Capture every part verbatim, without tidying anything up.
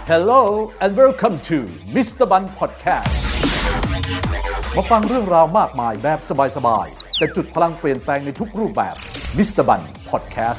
Hello and welcome to มิสเตอร์ Bun Podcast มาฟังเรื่องราวมากมายแบบสบายๆแต่จุดพลังเปลี่ยนแปลงในทุกรูปแบบ มิสเตอร์ Bun Podcast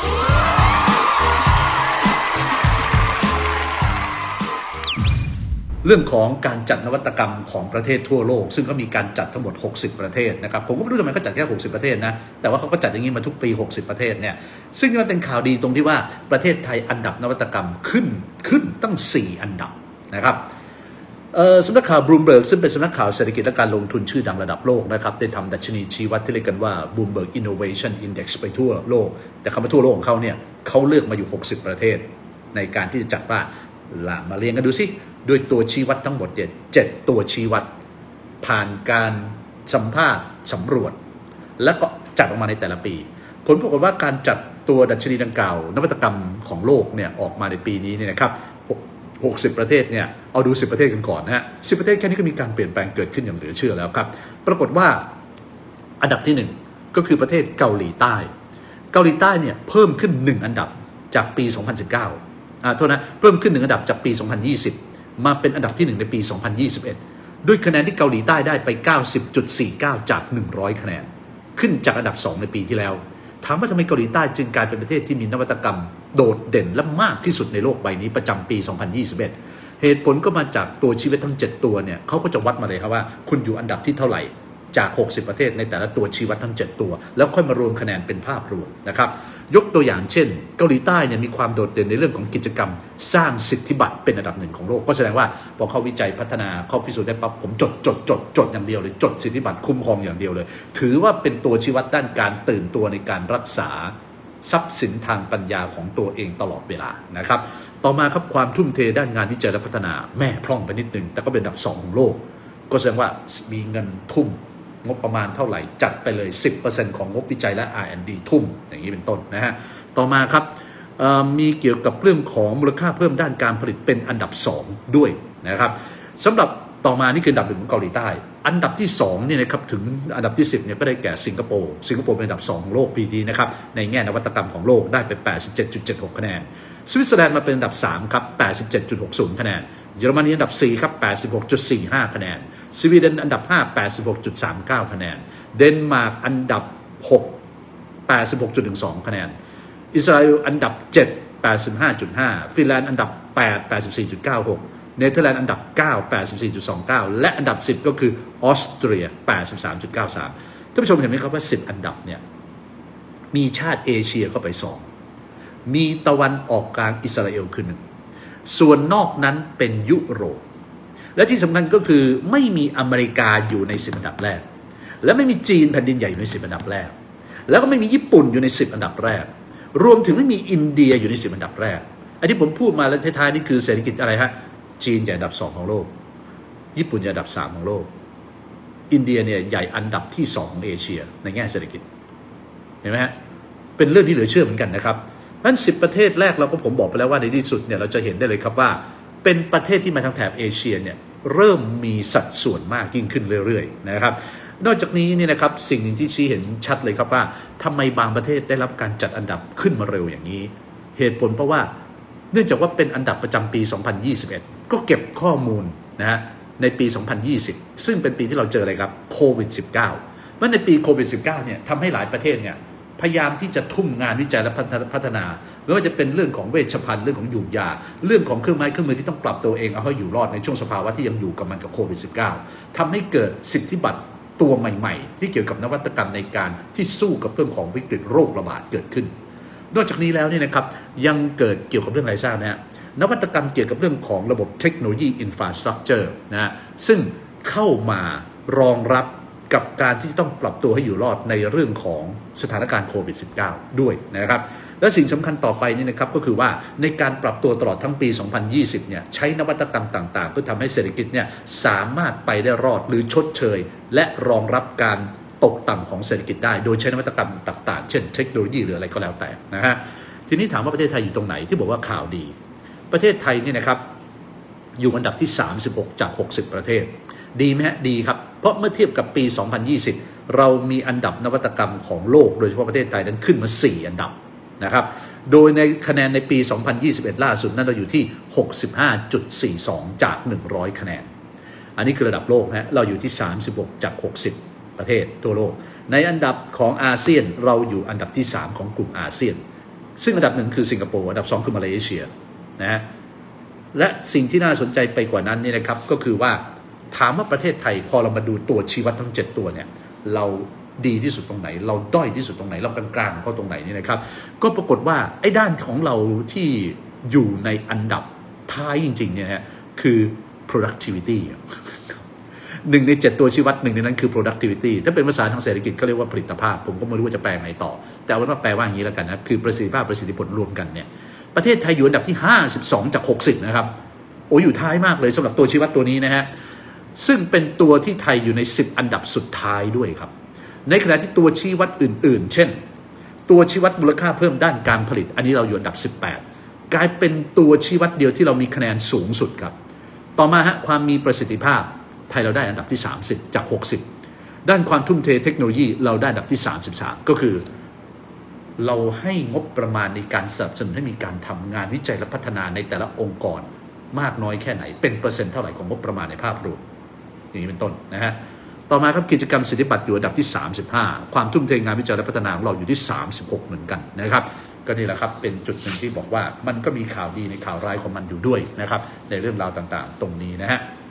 เรื่องของการจัดนวัตกรรมของประเทศทั่วโลกซึ่งเขามีการจัดทั้งหมดหกสิบประเทศนะครับผมก็ไม่รู้ทำไมเขาจัดแค่หกสิบประเทศนะแต่ว่าเขาก็จัดอย่างนี้มาทุกปีหกสิบประเทศเนี่ยซึ่งมันเป็นข่าวดีตรงที่ว่าประเทศไทยอันดับนวัตกรรมขึ้นขึ้นตั้งสี่อันดับนะครับสำนักข่าว Bloomberg ซึ่งเป็นสำนักข่าวเศรษฐกิจและการลงทุนชื่อดังระดับโลกนะครับได้ทำดัชนีชี้วัดที่เรียกกันว่า Bloomberg Innovation Index ไปทั่วโลกแต่คำว่าทั่วโลกของเขาเนี่ยเขาเลือกมาอยู่หกสิบประเทศในการที่จะจัดว่าละมาเรียงกันดูสิโดยตัวชี้วัดทั้งหมดเนี่ยเจ็ดตัวชี้วัดผ่านการสัมภาษณ์สำรวจแล้วก็จัดออกมาในแต่ละปีผลปรากฏว่าการจัดตัวดัชนีดังกล่าวนวัตกรรมของโลกเนี่ยออกมาในปีนี้เนี่ยนะครับหกสิบประเทศเนี่ยเอาดูสิบประเทศกันก่อนนะฮะสิบประเทศแค่นี้ก็มีการเปลี่ยนแปลงเกิดขึ้นอย่างเหลือเชื่อแล้วครับปรากฏว่าอันดับที่หนึ่งก็คือประเทศเกาหลีใต้เกาหลีใต้เนี่ยเพิ่มขึ้นหนึ่งอันดับจากปีสองพันสิบเก้าอ่าโทษนะเพิ่มขึ้นหนึ่งอันดับจากปีสองพันยี่สิบมาเป็นอันดับที่หนึ่งในปีสองพันยี่สิบเอ็ดด้วยคะแนนที่เกาหลีใต้ได้ไป เก้าสิบจุดสี่เก้า จากหนึ่งร้อยคะแนนขึ้นจากอันดับสองในปีที่แล้วถามว่าทำไมเกาหลีใต้จึงกลายเป็นประเทศที่มีนวัตกรรมโดดเด่นและมากที่สุดในโลกใบนี้ประจำปีสองพันยี่สิบเอ็ดเหตุผลก็มาจากตัวชีวิตทั้งเจ็ดตัวเนี่ยเขาก็จะวัดมาเลยครับว่าคุณอยู่อันดับที่เท่าไหร่จากหกสิบประเทศในแต่ละตัวชี้วัดทั้งเจ็ดตัวแล้วค่อยมารวมคะแนนเป็นภาพรวมนะครับยกตัวอย่างเช่นเกาหลีใต้เนี่ยมีความโดดเด่นในเรื่องของกิจกรรมสร้างสิทธิบัตรเป็นอันดับหนึ่งของโลกก็แสดงว่าพอเขาวิจัยพัฒนาเขาพิสูจน์ได้ปั๊บผมจดจดจดจดอย่างเดียวเลยจดสิทธิบัตรคุ้มครองอย่างเดียวเลยถือว่าเป็นตัวชี้วัดด้านการตื่นตัวในการรักษาทรัพย์สินทางปัญญาของตัวเองตลอดเวลานะครับต่อมาครับความทุ่มเทด้านงานวิจัยและพัฒนาแม่พร่องไปนิดนึงแต่ก็เป็นอันดับสองของโลกก็แสดงว่ามีเงินทุ่มงบประมาณเท่าไหร่จัดไปเลย สิบเปอร์เซ็นต์ ของงบวิจัยและ อาร์ แอนด์ ดี ทุ่มอย่างนี้เป็นต้นนะฮะต่อมาครับมีเกี่ยวกับเรื่องของมูลค่าเพิ่มด้านการผลิตเป็นอันดับสองด้วยนะครับสำหรับต่อมานี่คืออันดับหนึ่งของเกาหลีใต้อันดับที่สองเนี่ยนะครับถึงอันดับที่สิบเนี่ยก็ได้แก่สิงคโปร์สิงคโปร์เป็นอันดับสองของโลกปีนี้นะครับในแง่นวัตกรรมของโลกได้ไป แปดสิบเจ็ดจุดเจ็ดหก คะแนนสวิตเซอร์แลนด์มาเป็นอันดับสามครับ แปดสิบเจ็ดจุดหกศูนย์ คะแนนเยอรมนีอันดับสี่ครับ แปดสิบหกจุดสี่ห้า คะแนนสวีเดนอันดับห้า แปดสิบหกจุดสามเก้า คะแนนเดนมาร์กอันดับหก แปดสิบหกจุดหนึ่งสอง คะแนนอิสราเอลอันดับเจ็ด แปดสิบห้าจุดห้า ฟินแลนด์อันดับแปด แปดสิบสี่จุดเก้าหก เนเธอร์แลนด์อันดับเก้า แปดสิบสี่จุดสองเก้า และอันดับสิบก็คือออสเตรีย แปดสิบสามจุดเก้าสาม ท่านผู้ชมเห็นไหมครับว่าสิบอันดับเนี่ยมีชาติเอเชียเข้าไปสองมีตะวันออกกลางอิสราเอลคือหนึ่งส่วนนอกนั้นเป็นยุโรปและที่สำคัญก็คือไม่มีอเมริกาอยู่ในสิบอันดับแรกและไม่มีจีนแผ่นดินใหญ่อยู่ในสิบอันดับแรกแล้วก็ไม่มีญี่ปุ่นอยู่ในสิบอันดับแรกรวมถึงไม่มีอินเดียอยู่ในสิบอันดับแรกอันที่ผมพูดมาแล้วท้ายๆนี่คือเศรษฐกิจอะไรฮะจีนใหญ่อันดับสองของโลกญี่ปุ่นใหญ่อันดับสามของโลกอินเดียเนี่ยใหญ่อันดับที่สองของเอเชียในแง่เศรษฐกิจเห็นไหมฮะเป็นเรื่องที่เหลือเชื่อเหมือนกันนะครับนั้นสิบประเทศแรกเราก็ผมบอกไปแล้วว่าในที่สุดเนี่ยเราจะเห็นได้เลยครับว่าเป็นประเทศที่มาทางแถบเอเชียเนี่ยเริ่มมีสัดส่วนมากยิ่งขึ้นเรื่อยๆนะครับนอกจากนี้เนี่ยนะครับสิ่งหนึ่งที่ชี้เห็นชัดเลยครับว่าทำไมบางประเทศได้รับการจัดอันดับขึ้นมาเร็วอย่างนี้เหตุผลเพราะว่าเนื่องจากว่าเป็นอันดับประจำปีสองพันยี่สิบเอ็ดก็เก็บข้อมูลนะฮะในปีสองพันยี่สิบซึ่งเป็นปีที่เราเจออะไรครับโควิด สิบเก้า เมื่อในปีโควิด สิบเก้า เนี่ยทำให้หลายประเทศเนี่ยพยายามที่จะทุ่มงานวิจัยและพัฒนาไม่ว่าจะเป็นเรื่องของเวชภัณฑ์เรื่องของยูกยาเรื่องของเครื่องไม้เครื่องมือที่ต้องปรับตัวเองเอาให้อยู่รอดในช่วงสภาวะที่ยังอยู่กับมันกับโควิด สิบเก้า ทำให้เกิดสิทธิบัตรตัวใหม่ๆที่เกี่ยวกับนวัตกรรมในการที่สู้กับเรื่องของวิกฤตโรคระบาดเกิดขึ้นนอกจากนี้แล้วเนี่ยนะครับยังเกิดเกี่ยวกับเรื่องอะไรทราบนะฮะนวัตกรรมเกี่ยวกับเรื่องของระบบเทคโนโลยีอินฟราสตรัคเจอร์นะฮะซึ่งเข้ามารองรับกับการที่ต้องปรับตัวให้อยู่รอดในเรื่องของสถานการณ์โควิด สิบเก้า ด้วยนะครับและสิ่งสำคัญต่อไปนี่นะครับก็คือว่าในการปรับตัวตลอดทั้งปีสองพันยี่สิบเนี่ยใช้นวัตกรรมต่างๆเพื่อทำให้เศรษฐกิจเนี่ยสามารถไปได้รอดหรือชดเชยและรองรับการตกต่ำของเศรษฐกิจได้โดยใช้นวัตกรรมต่างๆเช่นเทคโนโลยีหรืออะไรก็แล้วแต่นะฮะทีนี้ถามว่าประเทศไทยอยู่ตรงไหนที่บอกว่าข่าวดีประเทศไทยนี่นะครับอยู่อันดับที่สามสิบหกจากหกสิบประเทศดีไหมฮะดีครับเพราะเมื่อเทียบกับปีสองพันยี่สิบเรามีอันดับนวัตกรรมของโลกโดยเฉพาะประเทศไทยนั้นขึ้นมาสี่อันดับนะครับโดยในคะแนนในปี สองพันยี่สิบเอ็ด ล่าสุดนั้นเราอยู่ที่ หกสิบห้าจุดสี่สอง จาก หนึ่งร้อย คะแนนอันนี้คือระดับโลกนะเราอยู่ที่ สามสิบหก จาก หกสิบ ประเทศทั่วโลกในอันดับของอาเซียนเราอยู่อันดับที่ สาม ของกลุ่มอาเซียนซึ่งอันดับหนึ่งคือสิงคโปร์อันดับสองคือมาเลเซียนะฮะและสิ่งที่น่าสนใจไปกว่านั้นนี่นะครับก็คือว่าถามว่าประเทศไทยพอเรามาดูตัวชี้วัดทั้งเจ็ดตัวเนี่ยเราดีที่สุดตรงไหนเราด้อยที่สุดตรงไหนเรากลางๆเขาตรงไหนนี่นะครับก็ปรากฏว่าไอ้ด้านของเราที่อยู่ในอันดับท้ายจริงๆเนี่ยฮะคือ productivity หนึ่งในเจ็ดตัวชี้วัดหนึ่งในนั้นคือ productivity ถ้าเป็นภาษาทางเศรษฐกิจก็เรียกว่าผลิตภาพผมก็ไม่รู้ว่าจะแปลไงต่อแต่เอาเป็นว่าแปลว่าอย่างนี้แล้วกันนะคือประสิทธิภาพประสิทธิผลรวมกันเนี่ยประเทศไทยอยู่อันดับที่ห้าสิบสองจากหกสิบนะครับโอ้อยู่ท้ายมากเลยสำหรับตัวชี้วัดตัวนี้นะฮะซึ่งเป็นตัวที่ไทยอยู่ในสิบอันดับสุดท้ายด้วยครับในขณะที่ตัวชี้วัดอื่นๆเช่นตัวชี้วัดมูลค่าเพิ่มด้านการผลิตอันนี้เราอยู่อันดับสิบแปดกลายเป็นตัวชี้วัดเดียวที่เรามีคะแนนสูงสุดครับต่อมาฮะความมีประสิทธิภาพไทยเราได้อันดับที่สามสิบจากหกสิบด้านความทุ่มเทเทคโนโลยีเราได้อันดับที่สามสิบสามก็คือเราให้งบประมาณในการสนับสนุนให้มีการทำงานวิจัยและพัฒนาในแต่ละองค์กรมากน้อยแค่ไหนเป็นเปอร์เซ็นต์เท่าไหร่ของงบประมาณในภาพรวมอย่างนี้เป็นต้นนะฮะต่อมาครับกิจกรรมสิทธิบัตรอยู่อันดับที่สามสิบห้าความทุ่มเทงานวิจัยและพัฒนาของเราอยู่ที่สามสิบหกเหมือนกันนะครับก็นี่แหละครับเป็นจุดหนึ่งที่บอกว่ามันก็มีข่าวดีในข่าวร้ายของมันอยู่ด้วยนะครับในเรื่องราวต่างๆตรงนี้นะฮะ